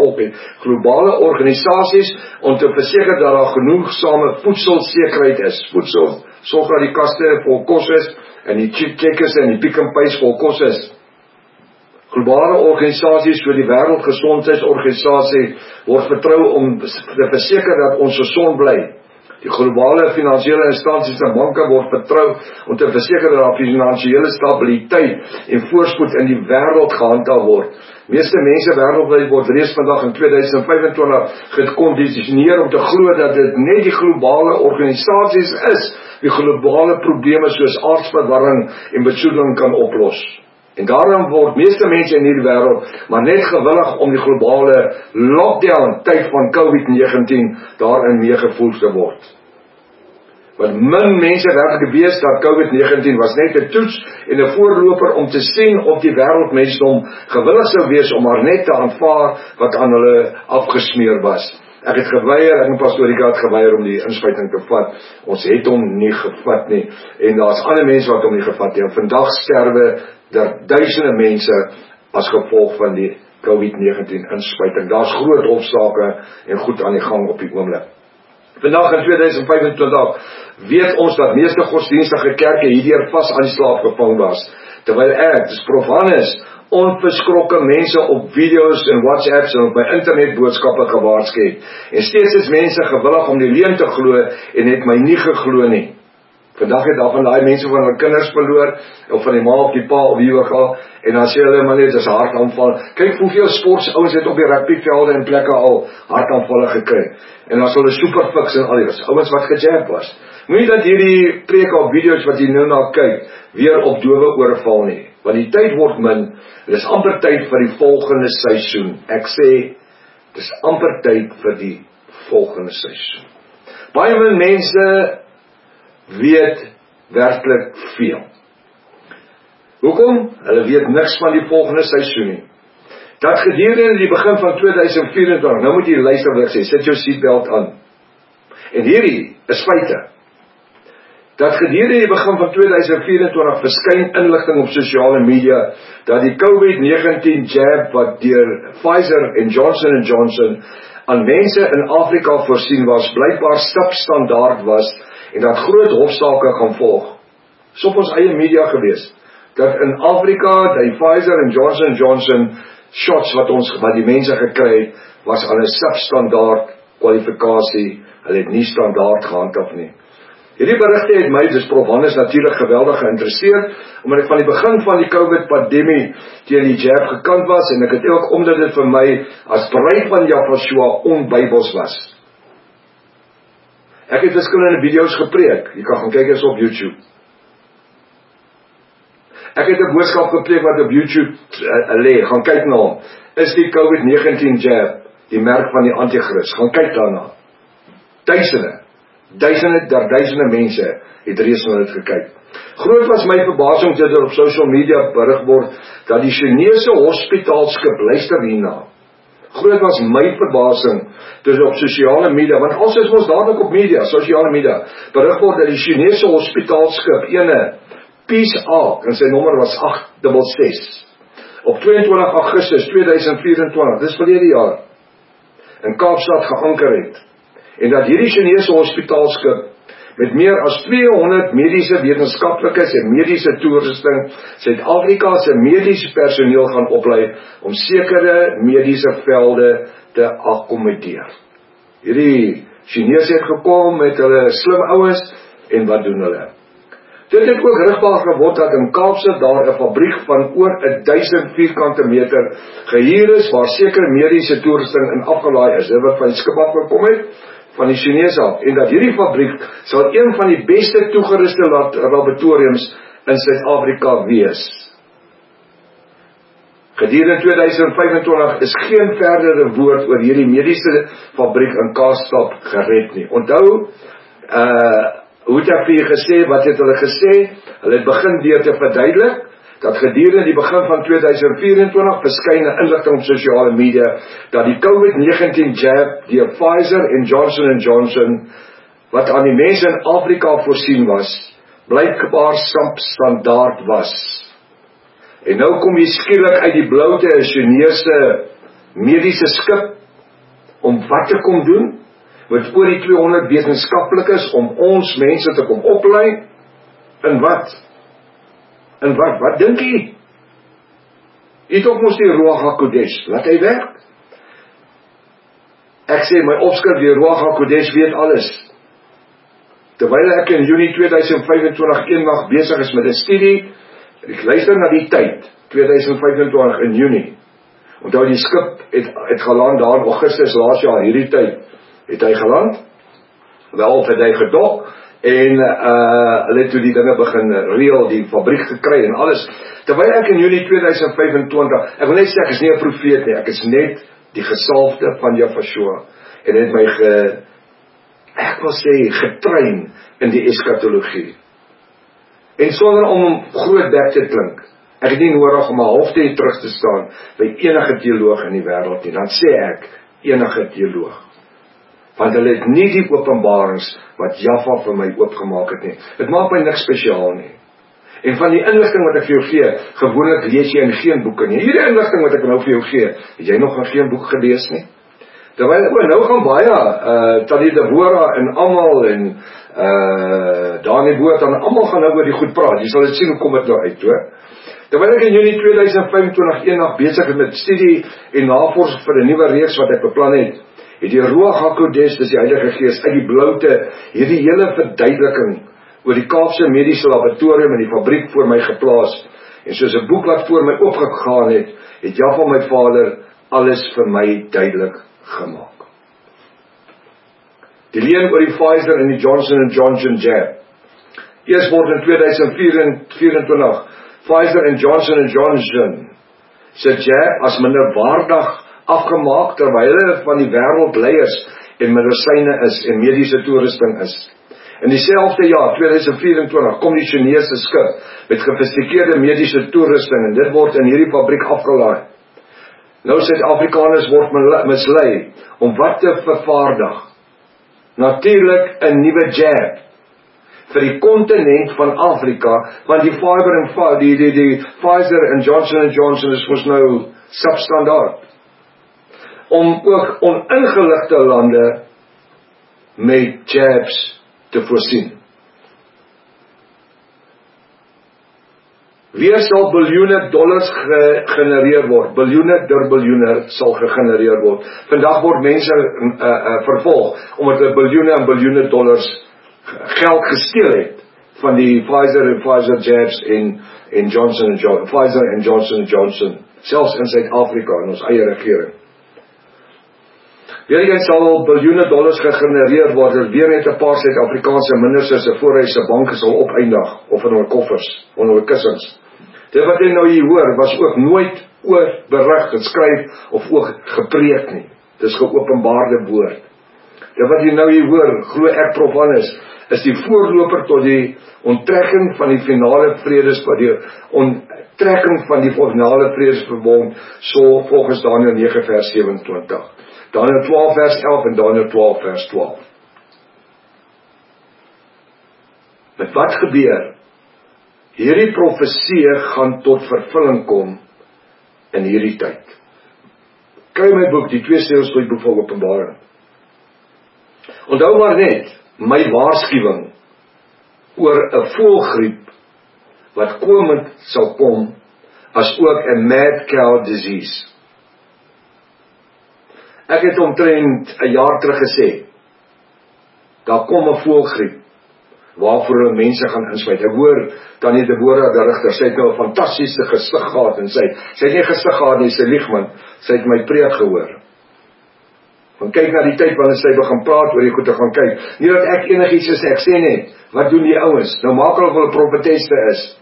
globale organisasies om te verseker dat daar genoegsame voedselsekerheid is. Voedsel, sorg dat die kaste vol kos is en die checkers en die Pick n Pays vol kos is. Globale organisasies soos die Wêreldgesondheidsorganisasie word vertrou om te verseker dat ons gesond bly. Die globale finansiële instansies en banke word vertrou om te verseker dat daar finansiële stabiliteit en voorspoed in die wêreld gehandhaaf word. Meeste mense wêreldwyd word reeds vandag in 2025 gekondisioneer om te glo dat dit net die globale organisasies is die globale probleme soos aardverwarring en besoedeling kan oplos. En daarom word meeste mense in hierdie wêreld maar net gewillig om die globale lockdown tyd van COVID-19 daarin meegevoer te word. Want min mense werklik gewees dat COVID-19 was net 'n toets en 'n voorloper om te sien of die wêreldmensdom gewillig sou wees om maar net te aanvaar wat aan hulle afgesmeer was. Ek het geweier, ek en Pastoor Rika het geweier om die inspuiting te vat. Ons het hom nie gevat nie. En daar's ander mense wat hom nie gevat nie. En vandag sterwe duisende mense as gevolg van die COVID-19 inspuiting. Daar's groot hofsaake en goed aan die gang op die oomblik. Vandag in 2025 weet ons dat meeste godsdienstige kerke hierdeur vas aan die slaap gevang was. Terwyl ek, dis Prof Hannes, onverskrokke mense op video's en WhatsApps en op my internetboodskappe gewaarsku het. En steeds is mense gewillig om die leuen te glo en het my nie geglo nie. Vandag het daar van daai mense van hulle kinders verloor, of van die ma of die pa of wie ook al, en dan sê hulle maar net, dis 'n hartaanval. Kyk hoeveel sportsouens het op die rugbyvelde en plekke al hartaanvalle gekry. En dan is hulle superfiks en al die ouens wat gejab was. Moenie dat hierdie preke of video's wat jy nou na kyk, weer op dowe oorval nie. Want die tyd word min, dit is amper tyd vir die volgende seisoen. Ek sê, dit is amper tyd vir die volgende seisoen. Baie min mense weet werklik veel. Hoekom? Hulle weet niks van die volgende seisoen nie. Dat gedurende die begin van 2024, nou moet jy luister wat ek sê, sit jou seatbelt aan. En hierdie is feite. Dat gedurende die begin van 2024 verskyn inligting op sosiale media dat die COVID-19 jab wat deur Pfizer en Johnson & Johnson aan mense in Afrika voorsien was, blykbaar substandaard was en dat groot hofsaake gaan volg. Dis op ons eie media gewees. Dat in Afrika die Pfizer en Johnson & Johnson shots wat die mense gekry het, was aan 'n substandaard kwalifikasie. Hulle het nie standaard gehandhaaf nie. Hierdie berigte het my, dis Prof Hannes, natuurlik geweldig geïnteresseerd, omdat ek van die begin van die COVID-pandemie teen die jab gekant was, en ek het ook omdat dit vir my as bruid van Yahshua onbybels was. Ek het verskillende video's gepreek, jy kan gaan kyk eens op YouTube. Ek het 'n boodskap gepreek wat op YouTube lê, gaan kyk na hom. Is die COVID-19 jab die merk van die anti-kris? Gaan kyk daarna. Duisende mense het reeds na dit gekyk. Groot was my verbasing toe op social media berig word dat die Chinese hospitaalskip, luister hierna. Groot was my verbasing toe op sosiale media, want ons is ons dadelik op media, sosiale media, berig word dat die Chinese hospitaalskip, ene Peace Ark, en sy nommer was 866, op 22 Augustus 2024, dis verlede jaar, in Kaapstad geanker het. En dat hierdie Chinese hospitaalskip met meer as 200 mediese wetenskaplikes en mediese toerusting Suid-Afrika se mediese personeel gaan oplei om sekere mediese velde te akkommodeer. Hierdie Chinese het gekom met hulle slim ouens en wat doen hulle? Dit het ook rigbaar geword dat in Kaapstad daar 'n fabriek van oor 1000 vierkante meter gehuur is waar sekere mediese toerusting in afgelaai is. Dit wat van die skip af gekom het van die Chinese af, en dat hierdie fabriek sal een van die beste toegeruste laboratoriums in Suid-Afrika wees. Gedurende 2025 is geen verdere woord oor hierdie mediese fabriek in Kaapstad gered nie. Onthou, hoe het ek vir julle gesê, wat het hulle gesê? Hulle het begin deur te verduidelik dat gedurende die begin van 2024 verskyn inligting op sosiale media dat die COVID-19 jab deur Pfizer en Johnson & Johnson wat aan die mense in Afrika voorsien was, blykbaar standaard was. En nou kom jy skielik uit die bloute 'n Chinese mediese skip, om wat te kom doen, met oor die 200 wetenskaplikes, om ons mense te kom oplei, in wat? In wat? Wat dink jy? Jy het ook mos die Ruach HaKodesh, laat hy werk. Ek sê, my opskrif, die Ruach HaKodesh weet alles. Terwyl ek in Junie 2025 eendag besig is met 'n studie, ek luister na die tyd, 2025 in Junie. Onthou die skip het geland daar in Augustus laas jaar, hierdie tyd het hy geland, wel het hy gedok, en hulle het toe die dinge begin reël, die fabriek gekry en alles. Terwyl ek in Junie 2025, ek wil net sê, ek is nie 'n profeet nie, ek is net die gesalfde van Jafashua, en het my ek wil sê, getrein in die eskatologie. En sonder om groot bek te klink, ek het nie nodig om 'n halfte terug te staan by enige teoloog in die wêreld nie, dan sê ek, enige teoloog. Want hulle het nie die openbarings wat Jaffa vir my oopgemaak het nie. Dit maak my niks spesiaal nie. En van die inligting wat ek vir jou gee, gewoonlik lees jy in geen boeke nie. Hierdie inligting wat ek nou vir jou gee, het jy nog in geen boek gelees nie? Terwyl, nou gaan baie, Tannie Deborah en almal, en daar in die boot, en almal gaan nou oor die goed praat, jy sal dit sien hoe kom dit nou uit, hoor. Terwyl ek in Junie 2025 eendag besig is met studie en navorsing vir 'n nuwe reeks wat ek beplan het die Ruach HaKodesh, dis die Heilige Gees, uit die bloute, hierdie hele verduideliking oor die Kaapse Mediese Laboratorium en die fabriek voor my geplaas, en soos 'n boek wat voor my oopgegaan het Jaffa my Vader alles vir my duidelik gemaak. Die leen oor die Pfizer en die Johnson & Johnson jab. Eers word in 2024 Pfizer en Johnson & Johnson se jab as minderwaardig afgemaak, terwyl hulle van die wêreldleiers en medisyne is en mediese toerusting is. In dieselfde jaar, 2024, kom die Chinese skip met gefistikeerde mediese toerusting en dit word in hierdie fabriek afgelaai. Nou Suid-Afrikaners word mislei om wat te vervaardig? Natuurlik 'n nuwe jab vir die kontinent van Afrika, want die Pfizer en Johnson & Johnson is mos nou substandaard. Om ook oningeligte lande met jabs te voorsien. Weer sal biljoene dollars gegenereer word, biljoene sal gegenereer word. Vandag word mense vervolg, omdat hulle biljoene en biljoene dollars geld gesteel het, van die Pfizer jabs en Johnson & Johnson, Pfizer en Johnson & Johnson, selfs in Suid-Afrika, in ons eie regering. Weer eens sal al biljoene dollars gegenereer word, en weer net 'n paar Suid-Afrikaanse ministers se voorhuise banke sal opeindig, of in hulle koffers, onder hulle kussings. Dit wat jy nou hier hoor, was ook nooit oor berig, geskryf, of ook gepreek nie. Dit is geopenbaarde woord. Dit wat jy nou hier hoor, glo ek Prof. Hannes, is die voorloper tot die onttrekking van die finale vredesverbond, so volgens Daniël 9 vers 27. Daniël 12 vers 11 en Daniël 12 vers 12. Met wat gebeur? Hierdie profesie gaan tot vervulling kom in hierdie tyd. Kry my boek, die 2 sleutels tot die boek van Openbaring. Onthou maar net, my waarskuwing oor 'n voëlgriep wat komend sal kom, as ook 'n mad cow disease. Ek het omtrent 'n jaar terug gesê, daar kom 'n voëlgriep, waarvoor hulle mense gaan insluit. Ek hoor, Tannie Deborah, die rigter, sy het nou 'n fantastiese gesig gehad, en sy het nie gesig gehad nie, sy lieg man, sy het my preek gehoor. Want kyk na die tyd wanneer sy begin praat oor die goed te gaan kyk. Nie dat ek enigiets sê, ek sê net, wat doen die ouens? Nou maak hulle of hulle profeteste is.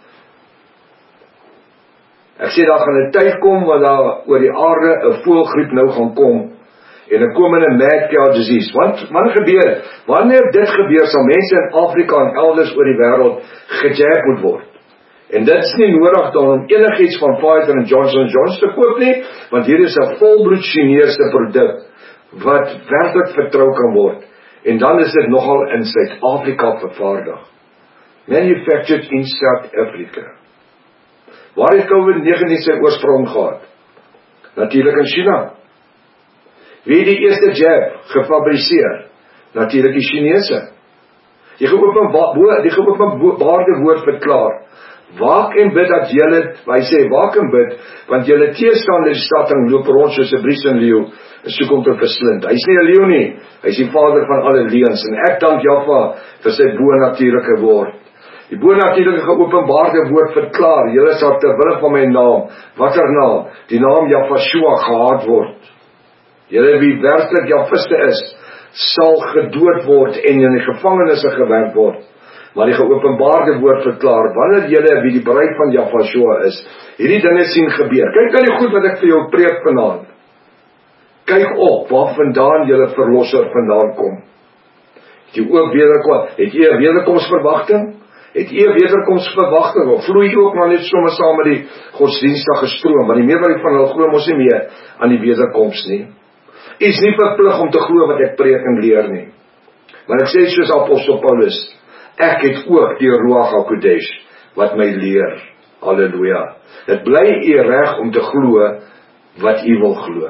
Ek sê daar gaan 'n tyd kom waar daar oor die aarde 'n voëlgriep nou gaan kom, en 'n komende mad cow disease. Wanneer dit gebeur, sal mense in Afrika en elders oor die wêreld gejab moet word. En dit is nie nodig dan om enigiets van Pfizer en Johnson & Johnson te koop nie, want hier is 'n volbloed Chinese produk wat werklik vertrou kan word. En dan is dit nogal in Suid-Afrika vervaardig. manufactured in South Africa. Waar het COVID-19 sy oorsprong gehad? Natuurlik in China. Wie het die eerste jab gefabriseer? Natuurlik die Chinese. Die geopenbaarde woord verklaar, waak en bid dat julle, hy sê waak en bid, want julle teestander die stad en loop rond soos 'n briesende leeu, en soek om te verslind. Hy is nie 'n leeu nie, hy is die vader van alle leuns, en ek dank Jahwe vir sy bo-natuurlike woord. Die bo-natuurlike geopenbaarde woord verklaar, julle sal ter wille van my naam, watter naam? Die naam Jahweshua gehaat word. Julle wie werklik Jahwiste is, sal gedood word en in die gevangenisse gewerk word. Maar die geopenbaarde woord verklaar, wanneer julle wie die bruid van Jahweshua is, hierdie dinge sien gebeur. Kyk aan die goed wat ek vir jou preek vanaand. Kyk op, waar vandaan julle verlosser vandaan kom. Het jy ook wederkom? Het jy 'n wederkomsverwagting? Het jy 'n wederkomsverwagting? Of vloei jy ook maar net sommer saam met die godsdienstige stroom? Want die meerderheid van hulle glo mos nie meer aan die wederkoms nie. Jy is nie verplig om te glo wat ek preek en leer nie. Maar ek sê soos apostel Paulus, ek het ook die Ruach HaKodesh wat my leer. Halleluja. Dit bly u reg om te glo wat u wil glo.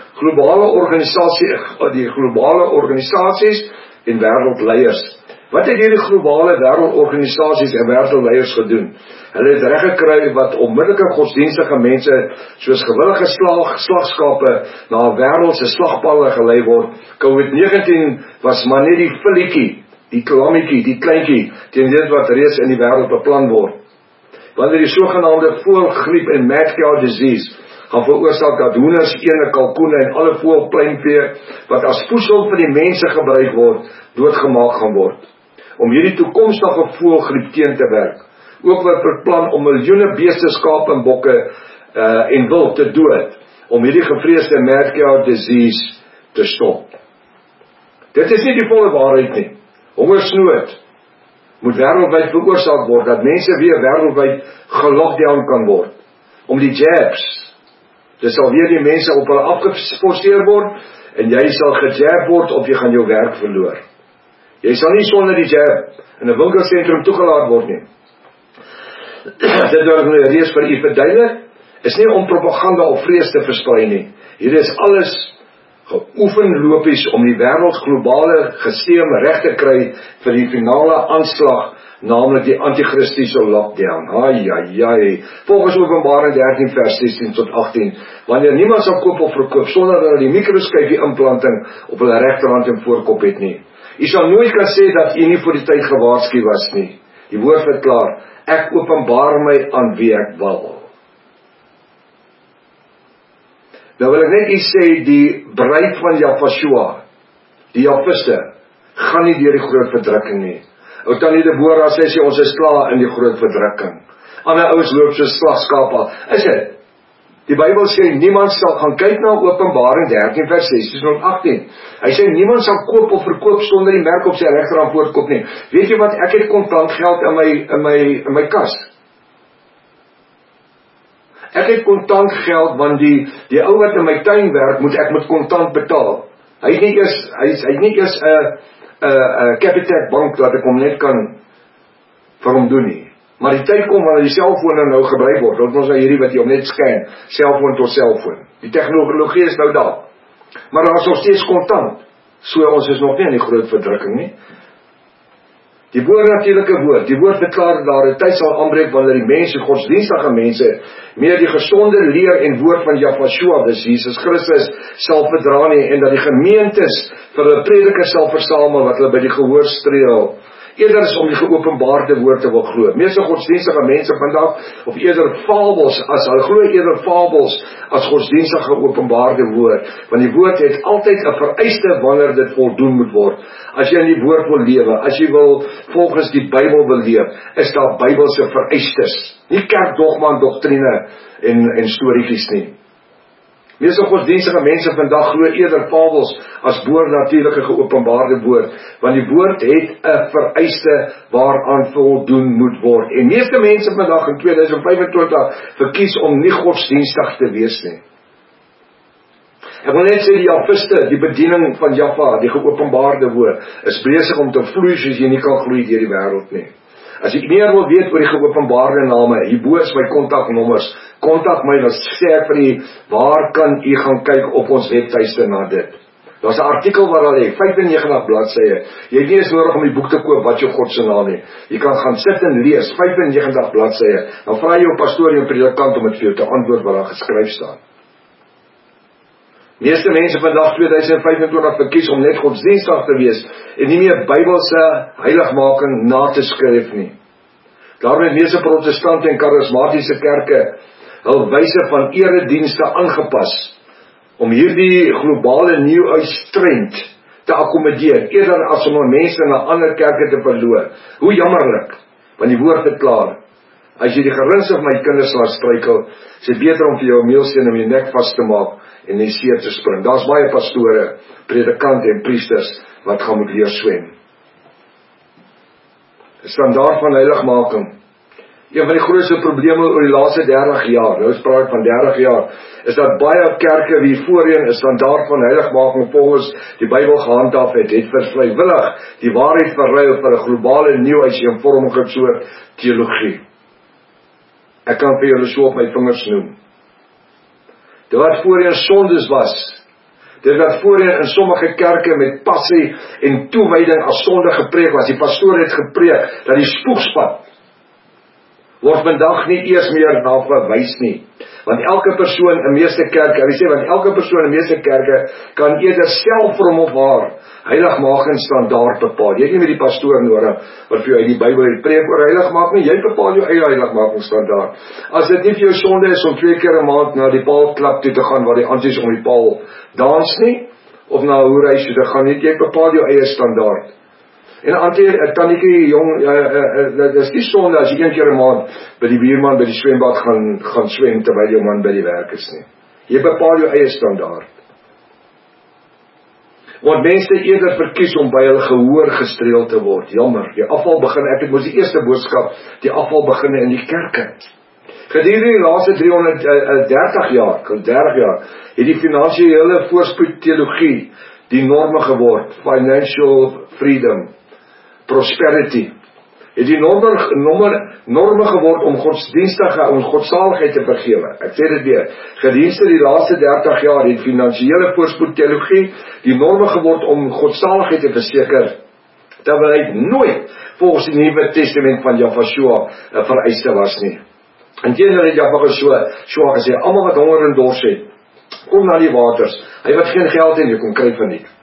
Die globale organisasies en wêreldleiers. Wat het hierdie globale wêreldorganisasies en wêreldleiers gedoen? Hulle het reg gekry wat onmiddellike godsdienstige mense soos gewillige slagskape na 'n wêreldse slagpalle gelei word. COVID-19 was maar net die filletjie, die klammetjie, die kleintjie teen dit wat reeds in die wêreld beplan word. Wanneer die sogenaamde voëlgriep en mad cow disease gaan veroorsaak dat hoenders, ene, kalkoene en alle voëlpleinvee wat as voedsel vir die mense gebruik word, doodgemaak gaan word. Om hierdie toekomstige voëlgriep teen te werk. Ook word beplan om miljoene beeste, skape en bokke en wild te dood, om hierdie gevreesde mad cow disease te stop. Dit is nie die volle waarheid nie. Hongersnood moet wêreldwyd veroorsaak word, dat mense weer wêreldwyd gelockdown kan word. Om die jabs, dit sal weer die mense op hulle afgeforceer word, en jy sal gejab word of jy gaan jou werk verloor. Jy sal nie sonder die jab in 'n winkelsentrum toegelaat word nie. Dit word reeds vir u verduidelik, is nie om propaganda of vrees te versprei nie. Hier is alles geoefen lopies om die wêreld globale gesteem reg te kry vir die finale aanslag, naamlik die antichristiese lockdown. Volgens Openbaring 13 vers 16 tot 18, wanneer niemand sal koop of verkoop sonder dat hulle die mikroskopie implanting op hulle regterhand en voorkop het nie. U sal nooit kan sê dat u nie voor die tyd gewaarsku was nie. Die woord verklaar, ek openbaar my aan wie ek wil. Nou wil ek net iets sê, die bruid van Jahweshua, die Jahwiste, gaan nie deur die groot verdrukking nie. Ou tannie Deborah sê ons is klaar in die groot verdrukking. Ander ouens loop soos slagskape. Is dit? Die Bybel sê niemand sal gaan kyk na Openbaring 13 vers 16 tot 18. Hy sê niemand sal koop of verkoop sonder die merk op sy regterhand voorkop nie. Weet jy wat? Ek het kontant geld in my kas. Ek het kontant geld want die ou wat in my tuin werk, moet ek met kontant betaal. Hy het nie eers 'n Capitec bank dat ek hom net kan vir hom doen nie. Maar die tyd kom wanneer die selfone nou gebruik word. Dit ons nou hierdie wat jy hom net scan, selfoon tot selfoon. Die tegnologie is nou daar. Maar daar is nog steeds kontant. So ons is nog nie in die groot verdrukking nie. Die bo-natuurlike woord, die woord verklaar dat daar 'n tyd sal aanbreek wanneer die mense, godsdienstige mense, meer die gesonde leer en woord van Jahweshua, dis Jesus Christus, sal verdra nie, en dat die gemeentes vir hulle predikers sal versamel wat hulle by die gehoor streel. Eerder is om die geopenbaarde woord te wil glo. Meeste godsdienstige mense vandag, of eerder fabels, as hulle glo eerder fabels as godsdienstige geopenbaarde woord, want die woord het altyd 'n vereiste wanneer dit voldoen moet word. As jy in die woord wil lewe, as jy wil volgens die Bybel wil leef, is daar Bybelse vereistes, nie kerkdogma en doktrine en storieetjies nie. Meeste godsdienstige mense vandag glo eerder fabels as bo-natuurlike geopenbaarde woord, want die woord het 'n vereiste waaraan voldoen moet word. En meeste mense vandag in 2025 verkies om nie godsdienstig te wees nie. Ek wil net sê die Jahwiste, die bediening van Jahwe, die geopenbaarde woord, is besig om te vloei soos jy nie kan gloei deur die wêreld nie. As jy meer wil weet oor die geopenbaarde name, hierbo is my kontaknommers. Kontak my, dan sê ek vir u, waar kan u gaan kyk op ons webtuiste na dit? Daar's 'n artikel waar al 95 bladsye. Jy het nie eens nodig om die boek te koop wat jou God se naam het. Jy kan gaan sit en lees, 95 bladsye. Dan vra jy jou pastoor en jou predikant om dit vir jou te antwoord wat daar geskryf staan. Meeste mense vandag 2025 verkies om net godsdienstig te wees en nie meer Bybelse heiligmaking na te skryf nie. Daarom het meeste protestante en karismatiese kerke hul wyse van eredienste aangepas om hierdie globale New Age trend te akkommodeer, eerder as om mense na ander kerke te verloor. Hoe jammerlik, want die woord het klaar. As jy die geringste van my kinders laat struikel, is dit beter om vir jou 'n meelsteen om jou nek vas te maak en in die see te spring. Daar's baie pastore, predikante en priesters wat gaan moet leer swem. 'n Standaard van heiligmaking. Een van die grootste probleme oor die laaste 30 jaar, nou praat ek van 30 jaar, is dat baie kerke wie voorheen 'n standaard van heiligmaking volgens die Bybel gehandhaaf het vrywillig die waarheid verruil vir 'n globale New Age eenvormige soort teologie. Ek kan vir julle so op my vingers noem. Dit wat voorheen sondes was, dit wat voorheen in sommige kerke met passie en toewyding as sonde gepreek was, die pastoor het gepreek dat die spoegspad word vandag nie eers meer na verwys nie. Want elke persoon in meeste kerke, kan eerder self vir hom of haar heiligmaking standaard bepaal. Jy het nie met die pastoor nodig wat vir jou uit die Bybel het preek oor heiligmaking, jy bepaal jou eie heiligmaking standaard. As dit nie vir jou sonde is om 2 keer 'n maand na die paalklap toe te gaan waar die anties om die paal dans nie, of na 'n hoerhuis toe te gaan nie, jy bepaal jou eie standaard. En een tannetjie jong, dit is nie sonde as jy 1 keer 'n maand by die buurman by die swembad gaan swem terwyl jou man by die werk is nie. Jy bepaal jou eie standaard. Want mense eerder verkies om by hulle gehoor gestreel te word. Jammer, die afval begin, ek het mos die eerste boodskap, die afval begin in die kerke. Gedurende die laaste 30 jaar, het die finansiële voorspoed teologie die norme geword, financial freedom, prosperity, het die norme geword om godsaligheid te vergewe. Ek sê dit weer, gedurende die laaste 30 jaar het finansiële voorspoed teologie die norme geword om godsaligheid te verseker, terwyl hy nooit volgens die Nuwe Testament van Jahweh 'n vereiste was nie. Inteendeel het Jahweh gesê, almal wat honger en dors het, kom na die waters. Hy wat geen geld het, jy kom kry van nie.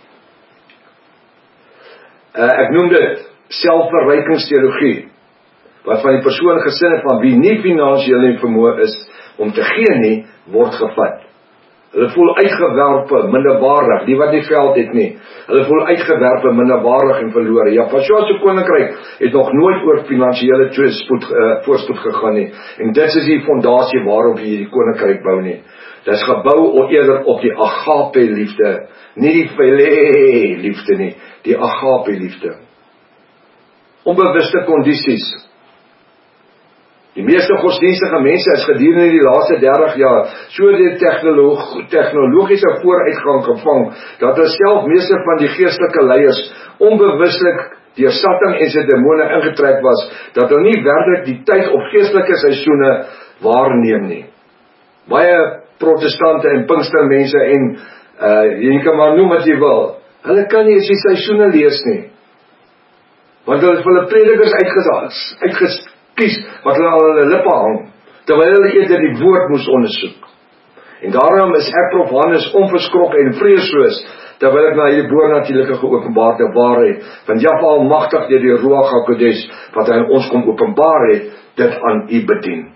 Ek noem dit selfverrykingsteologie, wat van die persoon gesin het van wie nie finansiëel en vermoë is om te gee nie, word gevat. Hulle voel uitgewerpe, minderwaardig, die wat nie geld het nie. Hulle voel uitgewerpe, minderwaardig en verlore. Jahweh se koninkryk het nog nooit oor finansiële voorspoed gegaan nie. En dit is die fondasie waarop jy die koninkryk bou nie. Dit is gebou eerder op die agape liefde, nie die philie liefde nie, die agape liefde. Onbewuste kondisies. Die meeste godsdienstige mense is gedurende die laaste 30 jaar so die tegnologiese vooruitgang gevang, dat hulle self meeste van die geestelike leiers onbewuslik deur Satan en sy demone ingetrek was, dat hulle nie werklik die tyd of geestelike seisoene waarneem nie. Baie protestante en pinkstermense en jy kan maar noem wat jy wil, hulle kan nie eens die seisoene lees nie, want hulle het hulle predikers uitgekies wat hulle aan hulle lippe hang, terwyl hulle eerder die woord moes ondersoek. En daarom is ek Prof Hannes onverskrokke en vreesloos, terwyl ek na hierdie boonatuurlike geopenbaarde waarheid van Jahweh almagtig deur die Ruach HaKodesh wat hy aan ons kom openbaar het, dit aan u bedien.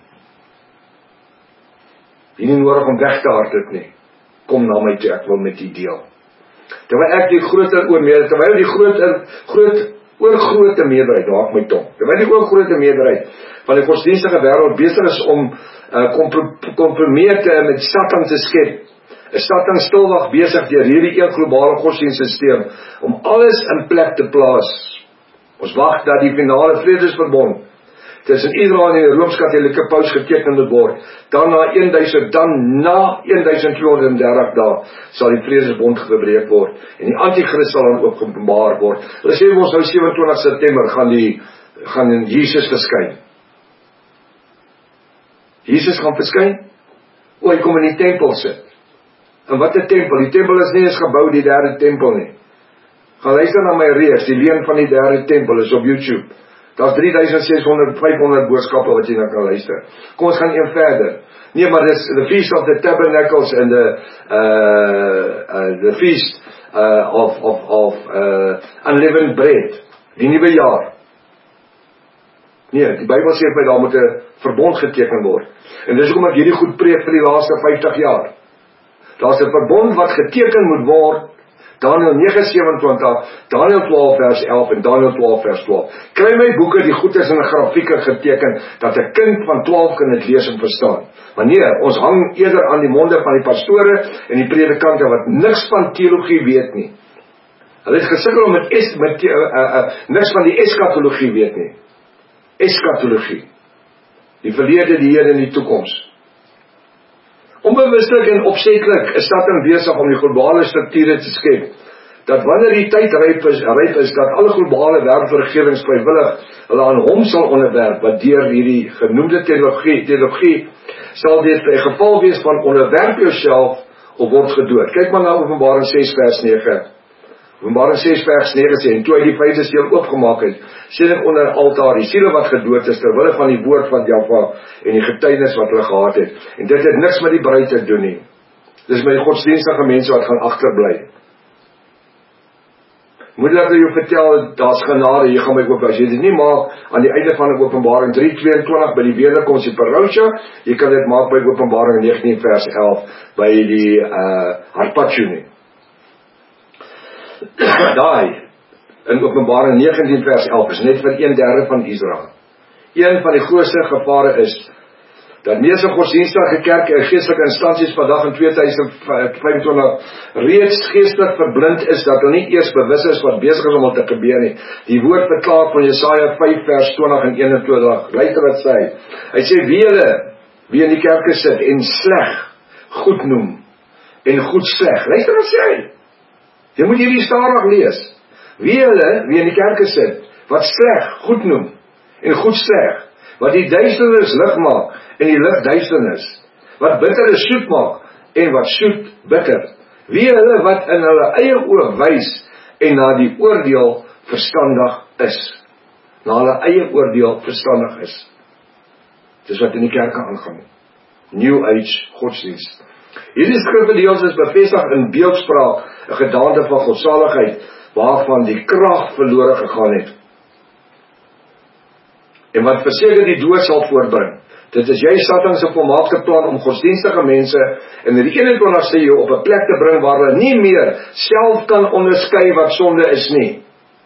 Jy nie nodig om weg te hardloop nie. Kom na my toe, ek wil met u deel. Terwyl ek die oorgrote meerderheid, daar my tong, terwyl die oorgrote meerderheid van die godsdienstige wêreld besig is om kompromete met Satan te skep, is Satan stilwag besig deur hierdie een globale godsdienstsysteem om alles in plek te plaas. Ons wag dat die finale vredesverbond tussen Israel en die Rooms-Katolieke paus geteken moet word. Dan na 1230 dae sal die vredesbond gebreek word en die antichrist sal dan ook geopenbaar word. Hulle sê ons nou 27 September gaan die gaan Jesus verskyn. Jesus gaan verskyn, hy kom in die tempel sit. En wat 'n tempel? Die tempel is nie eens gebou, die derde tempel nie. Gaan luister na my reeks, die leen van die derde tempel is op YouTube. Daar's 3600-500 boodskappe wat jy na kan luister. Kom ons gaan een verder. Nee, maar dis the Feast of the Tabernacles and the Feast of Unleavened Bread. Die nuwe jaar. Nee, die Bybel sê vir my daar moet 'n verbond geteken word. En dis hoekom ek hierdie goed preek vir die laaste 50 jaar. Daar's 'n verbond wat geteken moet word. Daniël 9:27, Daniël 12 vers 11 en Daniël 12 vers 12. Kry my boeke, die goed is in 'n grafieke geteken, dat 'n kind van 12 kan dit lees en verstaan. Maar nee, ons hang eerder aan die monde van die pastore en die predikante wat niks van teologie weet nie. Hulle het gesukkel om niks van die eskatologie weet nie. Eskatologie. Die verlede, die hede en die toekoms. Onbewuslik en opsetlik is Satan besig om die globale strukture te skep, dat wanneer die tyd ryp is, dat alle globale wêreldregerings vrywillig hulle aan hom sal onderwerp, wat deur hierdie genoemde teologie sal dit 'n geval wees van onderwerp jouself of word gedood. Kyk maar na Openbaring 6 vers 9. Openbaring 6 vers 9 sê, en toe hy die 5de seël oopgemaak het, sien ek onder 'n altaar die siele wat gedood is terwille van die woord van Jahwe en die getuienis wat hulle gehad het. En dit het niks met die bruid te doen nie. Dis met die godsdienstige mense wat gaan agterbly. Moet ek jou vertel, daar's genade, jy gaan my koop. As jy dit nie maak aan die einde van Openbaring 3:22 by die wederkoms die parousia, jy kan dit maak by Openbaring 19 vers 11 by die harpacho nie. Daai in Openbaring 19 vers 11 is net vir 1/3 van Israel. Een van die grootste gevare is dat meeste godsdienstige kerke en geestelike instansies vandag in 2025 reeds geestelik verblind is, dat hulle nie eers bewus is wat besig is om al te gebeur nie. Die woord verklaar van Jesaja 5 vers 20 en 21. Luister wat sê hy. Hy sê wie in die kerke sit en sleg goed noem en goed sleg. Luister wat sê hy. Jy moet hierdie stadig lees. Wie in die kerke sit, wat sleg goed noem en goed sleg, wat die duisternis lig maak en die lig duisternis, wat bitter is soet maak en wat soet bitter. Wie wat in hulle eie oog wys en na die oordeel verstandig is. Na hulle eie oordeel verstandig is. Dis wat in die kerke aangaan. New Age godsdienst. Hierdie skrifgedeelte is bevestig in beeldspraak, 'n gedaante van godsaligheid, waarvan die krag verlore gegaan het. En wat verseker die dood sal voortbring. Dit is juist Satan se volmaakte plan om godsdienstige mense in die 21ste eeu op 'n plek te bring waar hulle nie meer self kan onderskei wat sonde is nie.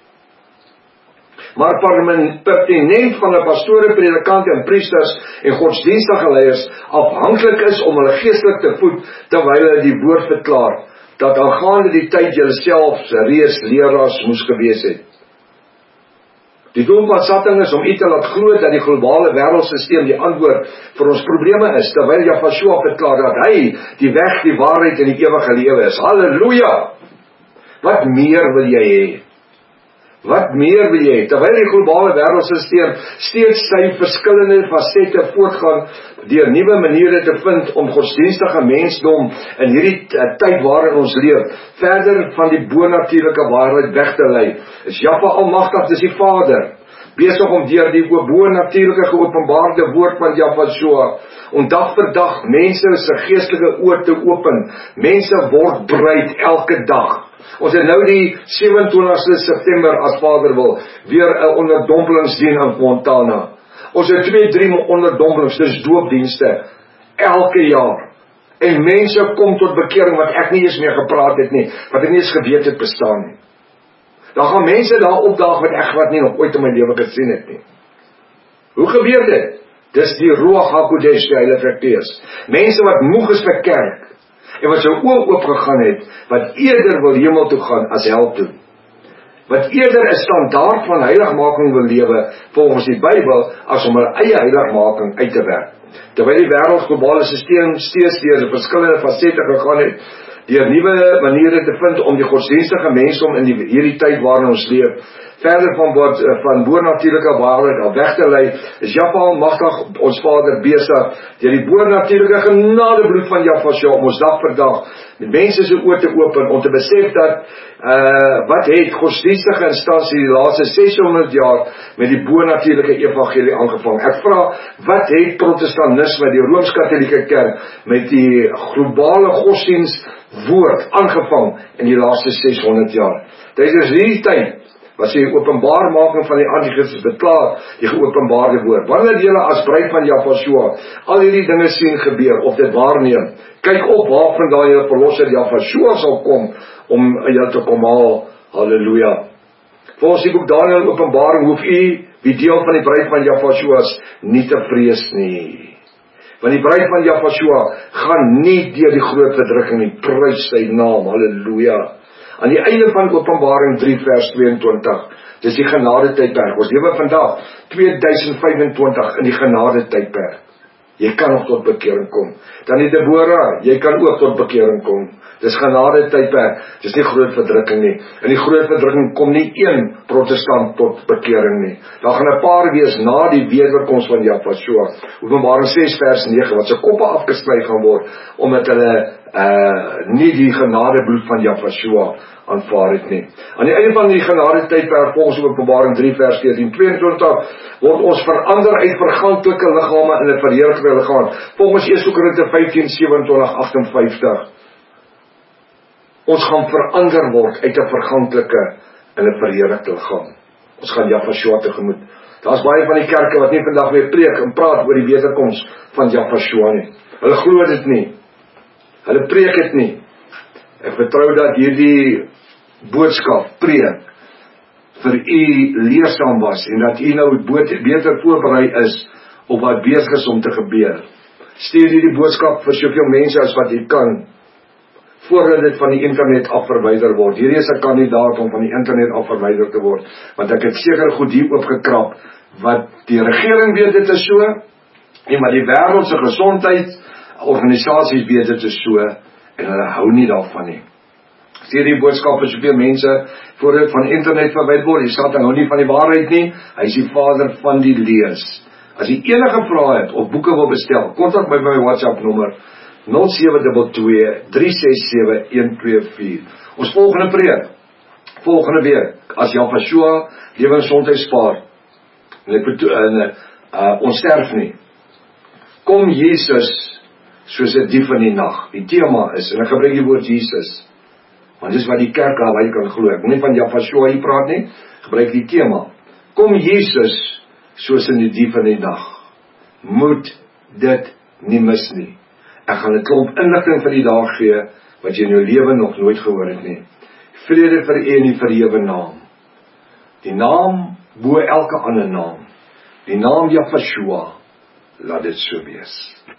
Maar pertinent van 'n pastore, predikante en priesters en godsdienstige leiers afhanklik is om hulle geestelik te voed terwyl hulle die woord verklaar, dat aangaande die tyd julle self reeds leraars moes gewees het. Die doel van Satan is om u te laat glo dat die globale wêreldstelsel die antwoord vir ons probleme is, terwyl Jahwe verklaar dat hy die weg, die waarheid en die ewige lewe is. Halleluja! Wat meer wil jy hê? Wat meer wil jy? Terwyl die globale wêreldstelsel steeds sy verskillende fasette voortgaan deur nuwe maniere te vind om godsdienstige mensdom in hierdie tyd waarin ons leef, verder van die bonatuurlike waarheid weg te lei, is Jahwe Almagtig, dis die Vader, besig om deur die bonatuurlike geopenbaarde woord van Jahwe om dag vir dag mense se geestelike oë te open. Mense word bruid elke dag. Ons het nou die 27ste September as Vader wil, weer 'n onderdompelingsdien in Montana. Ons het 2-3 onderdompelings, dis doopdienste, elke jaar. En mense kom tot bekering wat ek nie eens meer gepraat het nie, wat ek nie eens geweet het bestaan nie. Dan gaan mense daar opdaag wat ek wat nie nog ooit in my lewe gesien het nie. Hoe gebeur dit? Dis die Ruach HaKodesh, die Heilige Gees. Mense wat moeg is vir kerk, en wat sy oë oopgegaan het, wat eerder wil hemel toe gaan as hel toe. Wat eerder 'n standaard van heiligmaking wil lewe, volgens die Bybel, as om hulle eie heiligmaking uit te werk. Terwyl die wêreld globale stelsel steeds deur verskillende fasette gegaan het, deur nuwe maniere te vind om die godsdienstige mensdom in hierdie tyd waarin ons leef, verder van boonatuurlike waarheid af weg te lei, is Jahwe almagtig ons Vader besig, deur die boonatuurlike genadebloed van Jahwe om ons dag vir dag, met mense se oë te open, om te besef dat, wat het godsdienstige instansie die laaste 600 jaar met die boonatuurlike evangelie aangevang. Ek vra, wat het protestantisme, die Rooms-Katholieke Kerk, met die globale godsdienstwoord aangevang in die laaste 600 jaar. Tydens hierdie tyd, was die openbaarmaking van die Antichrist beklaar, die geopenbaarde woord. Wanneer julle as bruid van Jahwe al hierdie dinge sien gebeur, of dit waarneem, kyk op waarvandaan julle verlosser Jahwe sal kom, om julle te kom haal. Halleluja. Volgens die boek Daniël Openbaring hoef u, wie deel van die bruid van Jahwe is, nie te vrees nie. Want die bruid van Jahwe gaan nie deur die groot verdrukking nie, prys sy naam, halleluja. Aan die einde van Openbaring 3 vers 22, dis die genade tydperk. Ons lewe vandag 2025 in die genade tydperk. Jy kan nog tot bekering kom. Dan die Deborah, jy kan ook tot bekering kom. Dis genade tydperk, dis nie groot verdrukking nie. In die groot verdrukking kom nie een protestant tot bekering nie. Daar gaan 'n paar wees na die wederkoms van Jahwe. Openbaring 6 vers 9, wat se koppe afgesny gaan word, omdat hulle nie die genadebloed van Jahwe aanvaar het nie. Aan die einde van die genade tydperk, volgens Openbaring 3 vers 14-22, word ons verander uit verganklike liggame in 'n verheerlikte liggaam. Volgens 1 Korinte 15:27-58. Ons gaan verander word uit 'n verganklike in 'n verheerlikte liggaam. Ons gaan Jahwe tegemoet. Daar's baie van die kerke wat nie vandag meer preek en praat oor die wederkoms van Jahwe nie. Hulle glo dit nie. Hulle preek dit nie. Ek vertrou dat hierdie boodskap preek vir u leersaam was en dat u nou beter voorberei is op wat besig is om te gebeur. Stuur hierdie boodskap vir soveel mense as wat u kan, voordat dit van die internet af verwyder word. Hierdie is 'n kandidaat om van die internet af verwyder te word, want ek het seker goed hier oopgekrap, wat die regering weet dit is so, en wat die wêreldse gesondheidsorganisasies weet dit is so, en hulle hou nie daarvan nie. Stuur die boodskap vir soveel mense, voordat dit van internet verwyder word. Die Satan hou nie van die waarheid nie, hy is die vader van die lees. As jy enige vrae het, of boeke wil bestel, kontak my by my WhatsApp nommer, 0722-367-124. Ons volgende preek, volgende week, as Jahwe lewe en gesondheid spaar, en ons sterf nie. Kom Jesus, soos 'n dief in die nag. Die tema is, en ek gebruik die woord Jesus, want dis wat die kerk al kan glo. Ek wil nie van Jahwe hier praat nie, gebruik die tema. Kom Jesus, soos in die dief in die nag. Moet dit nie mis nie. Ek gaan 'n klomp inligting vir die dag gee, wat jy in jou lewe nog nooit gehoor het nie. Vrede vir u in die verhewe naam. Die naam bo elke ander naam. Die naam Jahwe, laat dit so wees.